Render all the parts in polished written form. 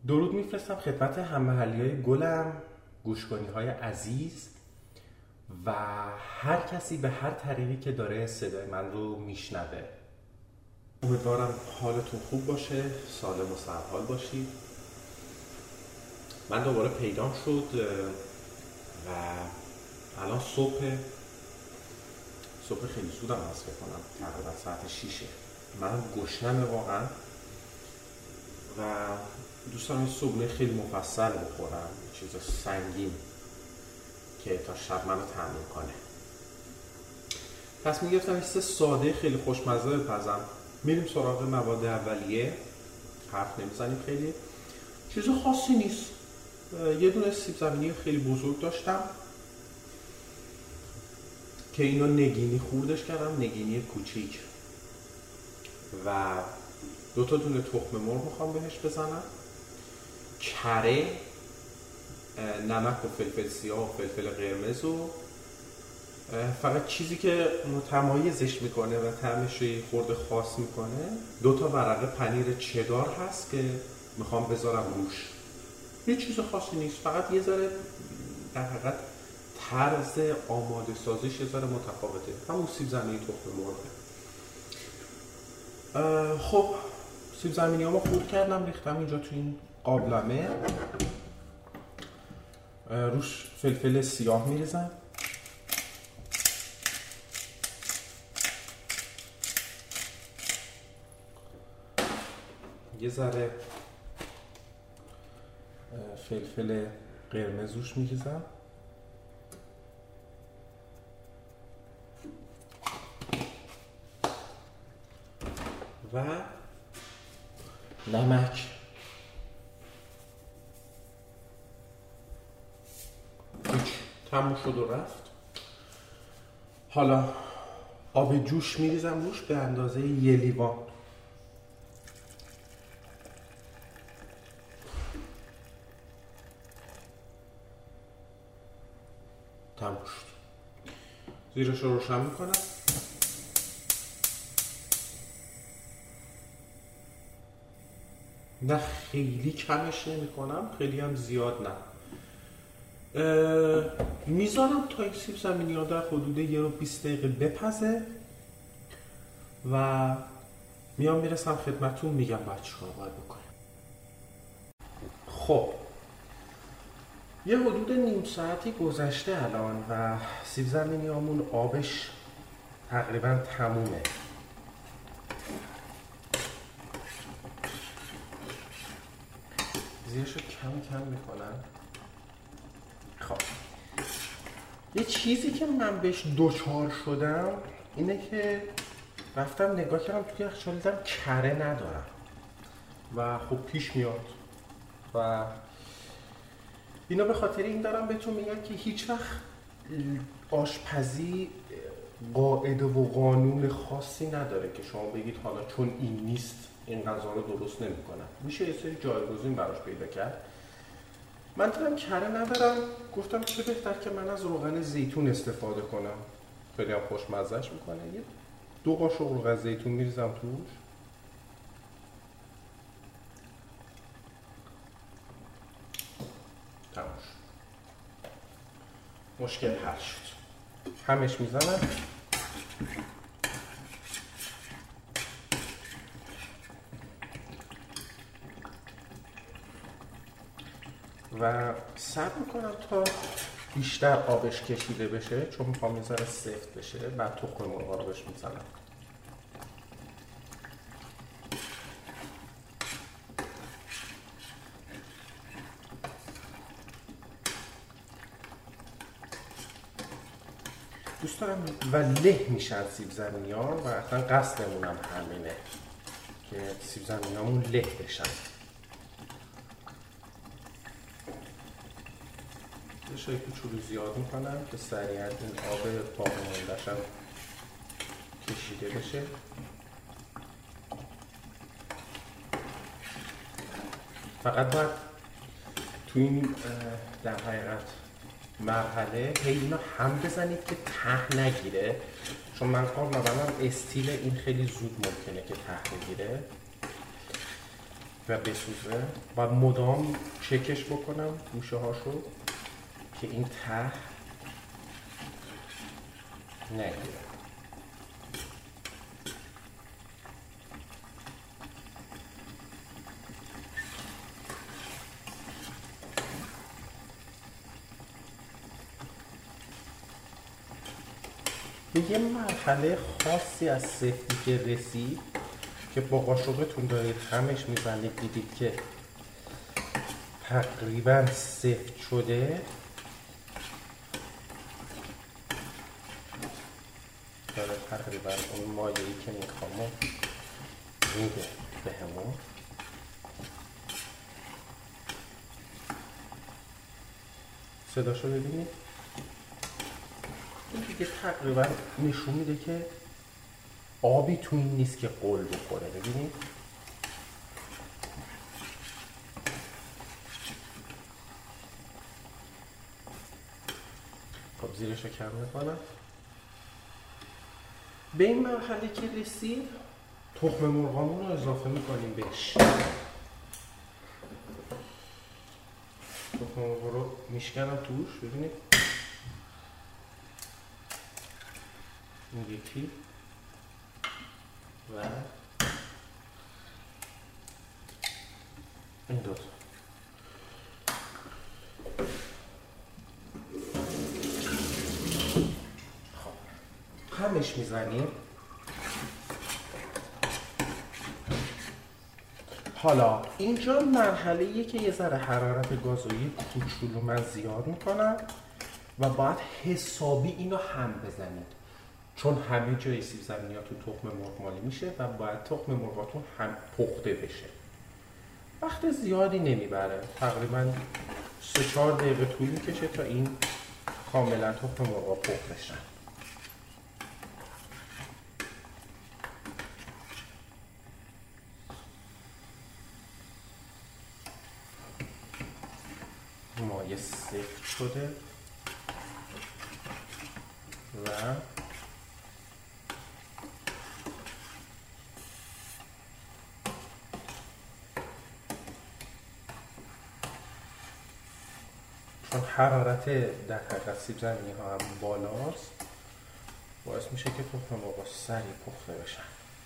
درود میفرستم خدمت هم‌محلی‌های گلم، گوشکنی‌های عزیز و هر کسی به هر طریقی که داره صدای من رو میشنوه. امیدوارم حالتون خوب باشه، سالم و سرحال باشید. من دوباره پیدام شد و الان صبح خیلی زودم هست بکنم، تقریبا ساعت 6. من گشنمه واقعا و دوست دارم این صبحونه خیلی مفصل بخورم، چیز سنگین که تا شب منو تأمین کنه. پس میگفتم این ساده خیلی خوشمزه بپزم. میریم سراغ مواد اولیه، حرف نمیزنیم، خیلی چیز خاصی نیست. یه دونه سیب زمینی خیلی بزرگ داشتم که اینو نگینی خوردش کردم، نگینی کوچیک، و 2 دونه تخم مرغ میخوام بهش بزنم، کره، نمک و فلفل سیاه و فلفل قرمز و فقط چیزی که متمایزش میکنه و طعمش رو خورده خاص میکنه 2 ورقه پنیر چدار هست که میخوام بذارم روش. یه چیز خاصی نیست، فقط یه ذره در حقیقت طرز آماده سازیش یه ذره متفاوته. همون سیب زمینی تخم مرغه. خب سیب زمینی هامو خورد کردم، ریختم اینجا تو این قابلمه. روش فلفل سیاه میریزم، یه ذره فلفل قرمز روش میریزم و نمک. تموم شد و رفت. حالا آب جوش میریزم روش به اندازه 1 لیوان. تموم شد. زیرش رو روشن میکنم. نه خیلی کمش نمی کنم، خیلی هم زیاد نه. میذارم تا این سیب زمینی ها در حدود 20 دقیقه بپزه و میام میرسم خدمتون، میگم باید چیکار باید بکنم. خب یه حدود نیم ساعتی گذشته الان و سیب زمینی هامون آبش تقریبا تمومه. زیرشو کم کم میکنم. خب یه چیزی که من بهش دوچار شدم اینه که رفتم نگاه کردم توی یخچال، دیدم کره ندارم و خب پیش میاد و اینا به خاطر این دارم بهتون میگم که هیچ وقت آشپزی قاعده و قانون خاصی نداره که شما بگید حالا چون این نیست این غذا رو درست نمی‌کنم. میشه یه سری جایگزین براش پیدا کرد. من دیدم کره ندارم، گفتم چه بهتر که من از روغن زیتون استفاده کنم، خیلی هم خوشمزه‌اش میکنه. یه 2 قاشق روغن زیتون میریزم توش. تموم شد. مشکل حل شد. همش میزنم. و صبر میکنم تا بیشتر آبش کشیده بشه، چون میخوام یه ذره سفت بشه. بعد تخم مرغ رو بهش میزنم. دوست دارم و له میشن سیب زمینی ها و اصلا قصدمون هم همینه که سیب زمینی هامون له بشن. یه شکل کوچولو زیاد میکنم که سریعا این آب باقی مونده‌ش هم کشیده بشه. فقط باید تو این در حقیقت مرحله اینو هم بزنید که ته نگیره، چون من کار نبرم استیل این خیلی زود ممکنه که ته بگیره. و بسوزه و مدام چکش بکنم گوشه هاشو که این ته نگیره. به یه مرحله خاصی از سفتی که رسید که با قاشقتون دارید همش میزنید دیدید که تقریبا سفت شده، داره تقریبا اون مایه‌ای که میخوامو میده به همون. صداشو ببینید، این دیگه تقریبا نشون میده که آبی تو این نیست که قل بخوره. ببینید خب زیرشو کم میکنم. به این مرحله که رسید تخم مرغامون رو اضافه میکنیم بهش. تخم مرغ رو میشکنم توش، ببینید این یکی و این دوتا. خب همش میزنیم. حالا اینجا مرحله‌ایه که یه ذره حرارت گازویی کوچولو من زیاد میکنم و باید حسابی اینو هم بزنید، چون همه جای سیب زمینی ها تو تخم مرغ مالی میشه و باید تخم مرغاتون هم پخته بشه. وقت زیادی نمیبره، تقریبا 3-4 دقیقه طول میکشه تا این کاملا تخم مرغا پخته بشن. مایه سفت شده و چون حرارت در حقیقت سیب زمینی ها هم بالاست، باعث میشه که تخم مرغ سریع پخته بشن.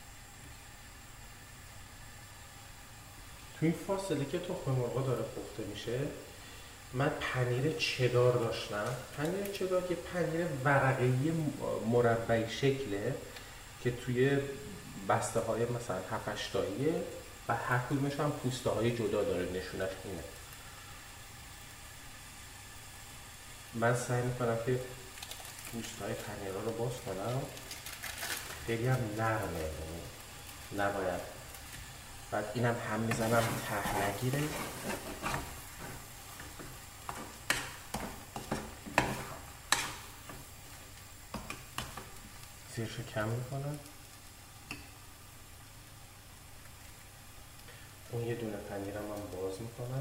تو این فاصله که تخم مرغ داره پخته میشه، من پنیر چدار داشتم. پنیر چدار که پنیر ورقه‌ای مربعی شکله که توی بسته های مثلا 7-8 تاییه و هر کدومش هم پوسته های جدا داره، نشونش اینه. من سعی میکنم که پوست های پنیر رو باز کنم، خیلی هم نرمه، نباید. بعد اینم هم میزنم ته نگیره. زیرشو کم میکنم. اون یه دونه پنیرم هم باز میکنم.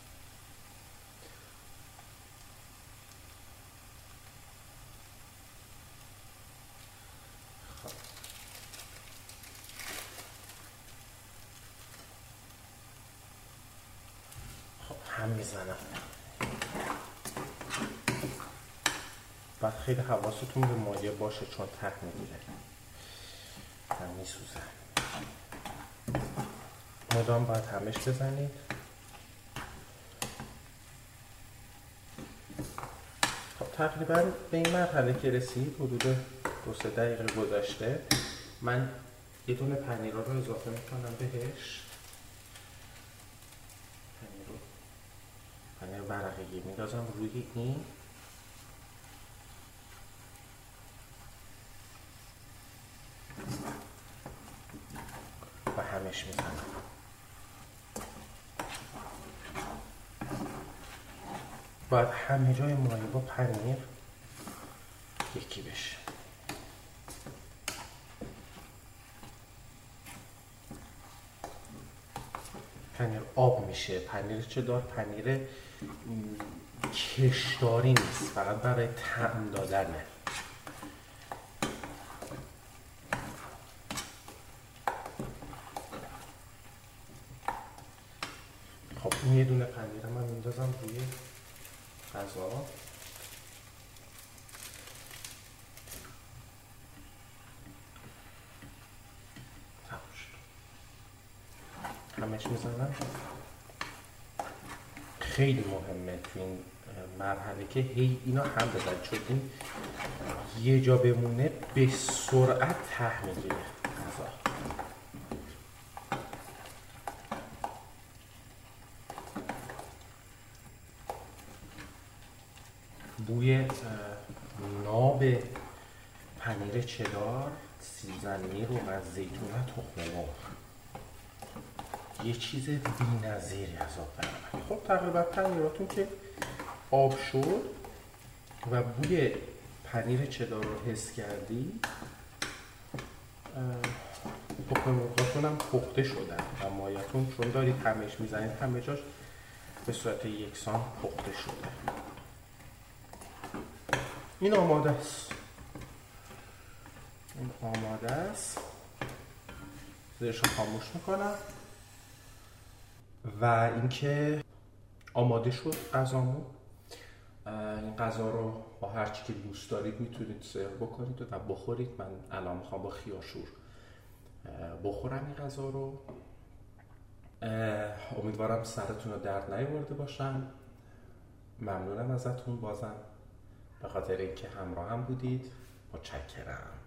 خب هم میزنم. بعد خیلی حواستون به مایه باشه چون ته میگیره و میسوزه. مدام باید همش بزنید. خب تقریبا به این مرحله که رسید، حدود 2-3 دقیقه گذشته، من یه دونه پنیر رو اضافه میکنم بهش. پنیر ورقه‌ای میندازم روی این و همش میزنم. باید همه جای مایه با پنیر یکی بشه. پنیر آب میشه. پنیر چدار پنیر کشداری نیست، فقط برای طعم دادنه. یه دونه پنیرم من میندازم روی غذا. همش میزنم. خیلی مهمه تو این مرحله که هی اینا هم بزن، چون این یه جا بمونه به سرعت ته میگیره غذا. بوی ناب پنیر چدار، سیب زمینی، روغن زیتون و تخم مرغ یه چیز بی‌نظیری از آب برآورد. خب تقریبا پنیراتون که آب شد و بوی پنیر چدار رو حس کردی، تخم مرغاتون هم پخته شدن و مایتون چون دارید همش میزنید همه جاش به صورت یکسان پخته شده. این آماده است. زیرش رو خاموش میکنم و اینکه آماده شد غذامون. این غذا رو با هر چی که دوست دارید میتونید سرو بکنید و بخورید. من الان میخوام با خیارشور بخورم این غذا رو. امیدوارم سرتون رو درد نیاورده باشم. ممنونم ازتون بازم به خاطر اینکه همراه هم بودید. متشکرم.